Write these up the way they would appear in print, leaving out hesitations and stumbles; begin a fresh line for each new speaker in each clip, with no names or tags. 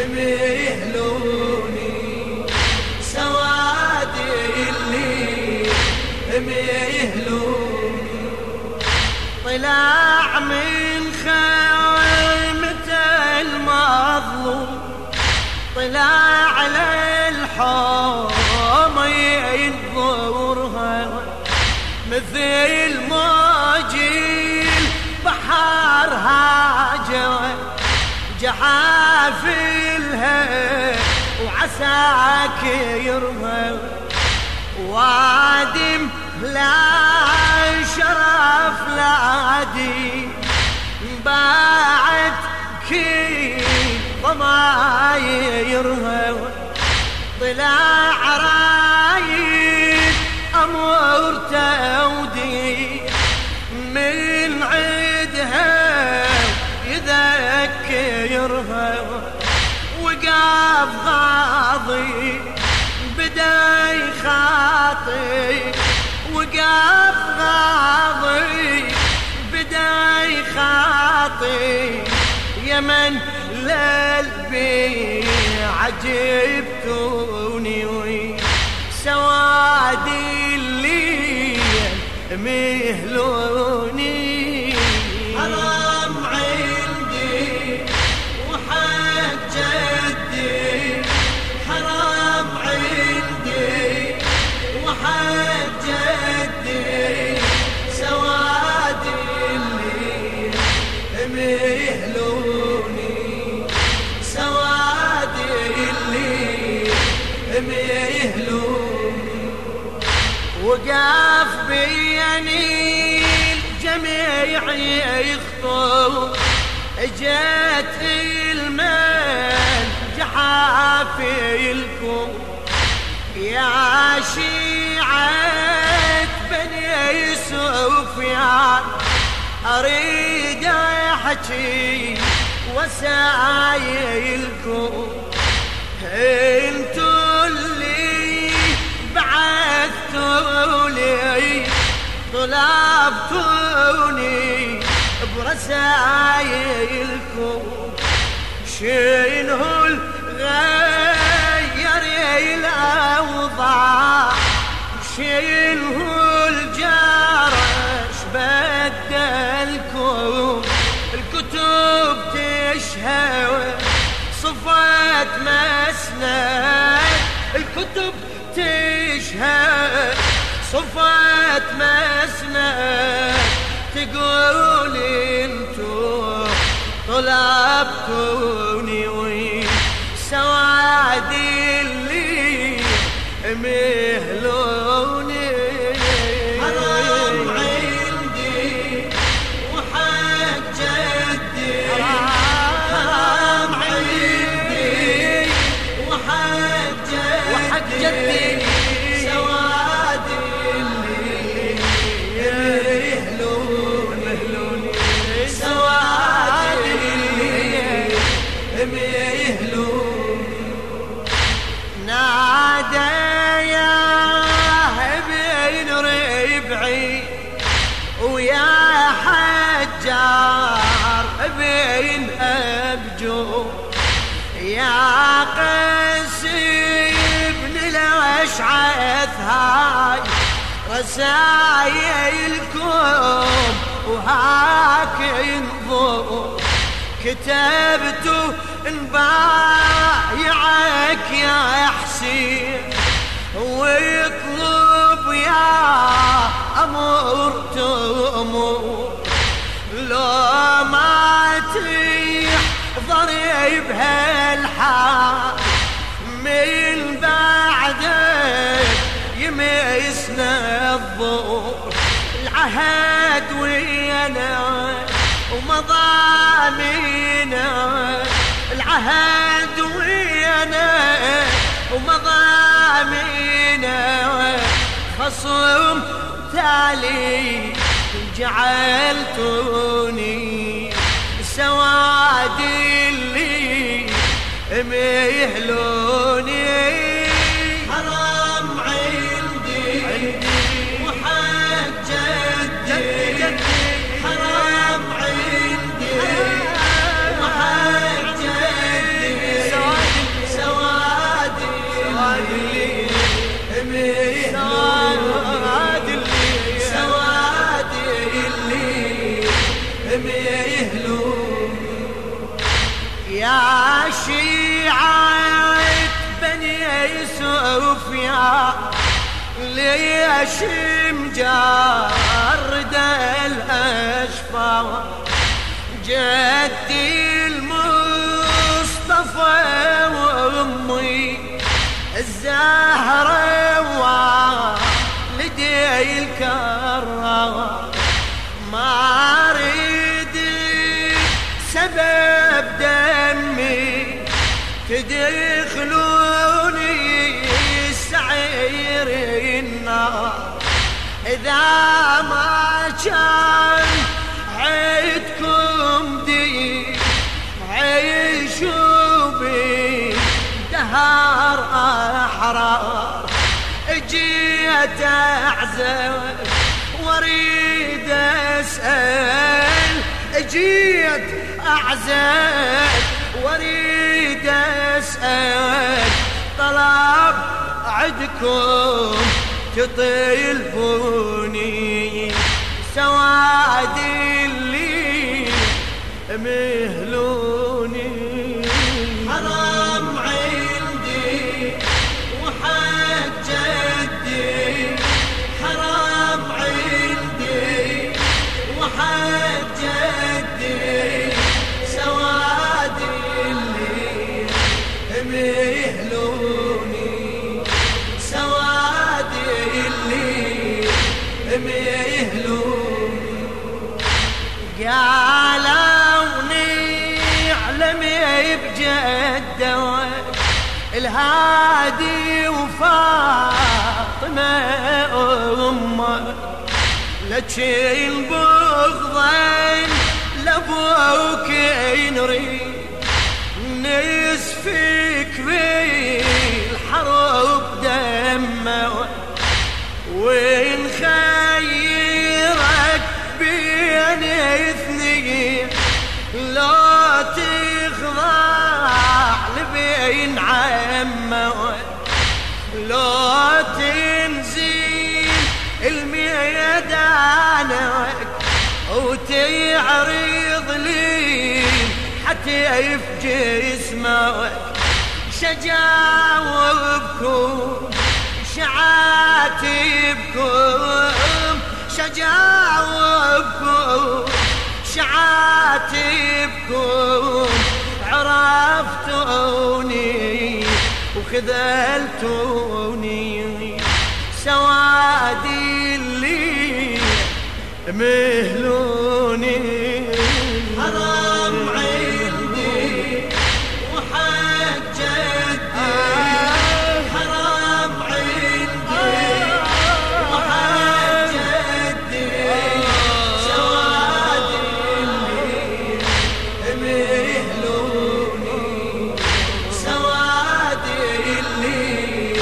ميهلوني سوادي اللي ميهلوني طلع من خيمة المظلوم طلع على الحوم ينظرها مثل موج البحر هاجر جحافلها وعساكرها وادم لا شرف لا عدي باعت كل ضمايرها طلع رايد أمور تودي من عدها يذكرها وقاف غاضي بدا يخاطي وقاف غاضي بدا يخاطي يمن للبي عجبتوني سوادي اللي ميهلوني حرام عندي وحق جدي حرام عندي وحق جدي سوادي اللي ميهلوني سوادي اللي ميهلوني وقاف بيني الجميع يخطو اجت المال جحافلكم يا شيعة بني سفيان اريد احكي وسايلكم انتوا اللي بعثتوا لي طلبتوني برسايلكم شنو الغير الاوضاع شنو الجرش بدلكم الكتب تشهد صفات مسند الكتب تشهد صفات مسند تقول انتو طلبتوني سوادي اللي ميهلوني حرام عندي وحق جدي حرام عندي وحق جدي سوادي اللي ميهلوني سوادي اللي ميهلوني نادى يا بين ربعي ويا حجار بين أبجو يا قاسي بن الأشعث هاي رسايلكم وهاك ينظر كتبتوا نبايعك يا حسين ويطلب يا أمور تأمور لو ما تحضري بهالحال من بعدك يميسنا الضوء العهد ويانا ومضامينا العهد ويانا ومضامينا خصم تالي جعلتوني سوادي اللي ميهلوني حرام عندي وحق جدي حرام عندي وحق جدي شيعة بني سفيان ليش مجرد الأشفار جدي المصطفى وأمي الزهرة والدي الكرار ما أريد سبب دمي تدخلوني سعير النار إذا ما كان عيدكم دي عيشوا بي دهر أحرار اجيت أعزل واريد أسأل اجيت أعزل واريد أسأل طلب عدكم تطلبوني سواد اللي مهلوني حرام عندي وحق جدي حرام عندي وحق جدي سواد اللي مهلوني سواد اللي مهلوني قالوا نعلم بجده الهادي وفاطمة أمه لك البغضين لابوك نريد نسفك بالحرب دمه وين خيرك بين اثنين لا تخضع لبين عمه لا تنزل الميدانك وتعرض لي حتى يفجي اسمك شجاوبكم شعاتبكم شجاوبكم شعاتبكم عرفتوني وخذلتوني سوادي اللي مهلوني حرام عندي وحق جدي حرام عندي وحق جدي سوادي اللي مهلوني سوادي اللي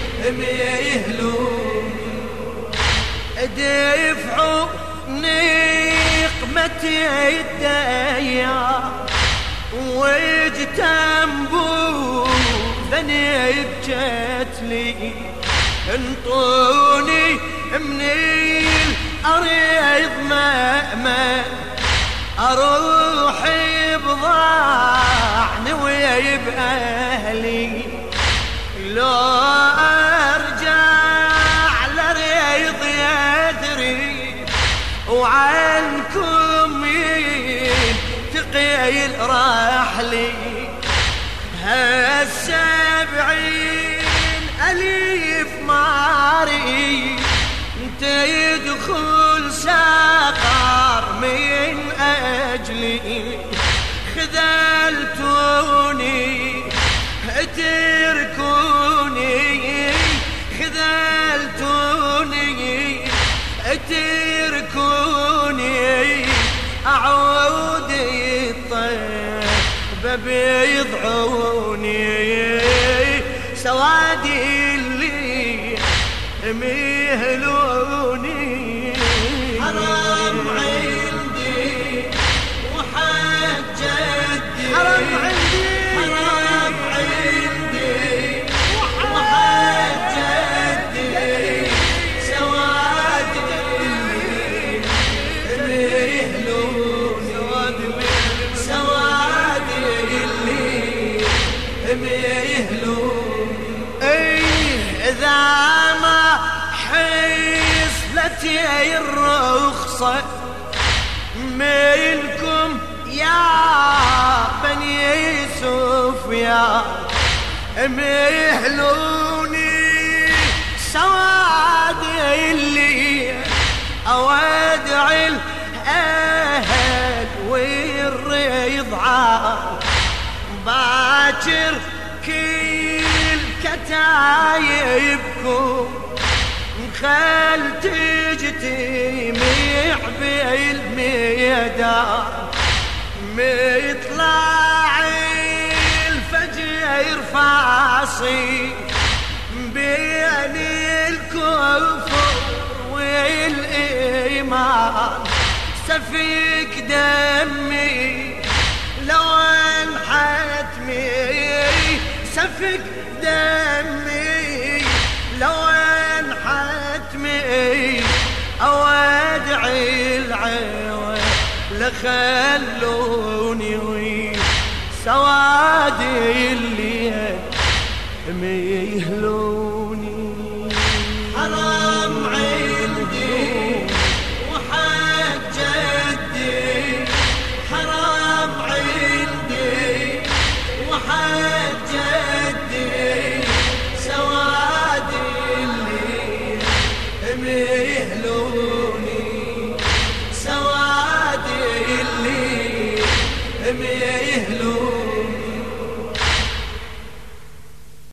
مهلوني دفعوا نقمتي الديار واجتنبوا ذني بجت لي انطوني من الأرض مأمن أروح بضاعن ويب أهلي لو أرجع لريض يدري وعنكم ينتقي الرحلي هالسبعين ماري تدخل سقر من أجلي خذلتوني اتركوني خذلتوني اتركوني أعود الطيب بيضعوني سوادي اللي مهلوني حرام عندي وحق جدي حرام عندي حرام عندي وحق جدي سوادي اللي مهلوني سوادي اللي ميهلوني. إذا ما حصلت الرخصة ملكم يا بني سفيان ميهلوني سوادي اللي أودع الأهل والرضعان باكر كل كتايبكم خل تجتمع بالميدان مطلع الفجر فاصي بين الكفر والإيمان سفك دمي لو انحتمي سفك دمي لو انحتمي أودع العيوة لخلوني سوادي اللي ميهلوني. حرام عندي وحق جدي حرام عندي وحق جدي سوادي اللي ميهلوني سوادي اللي ميهلوني.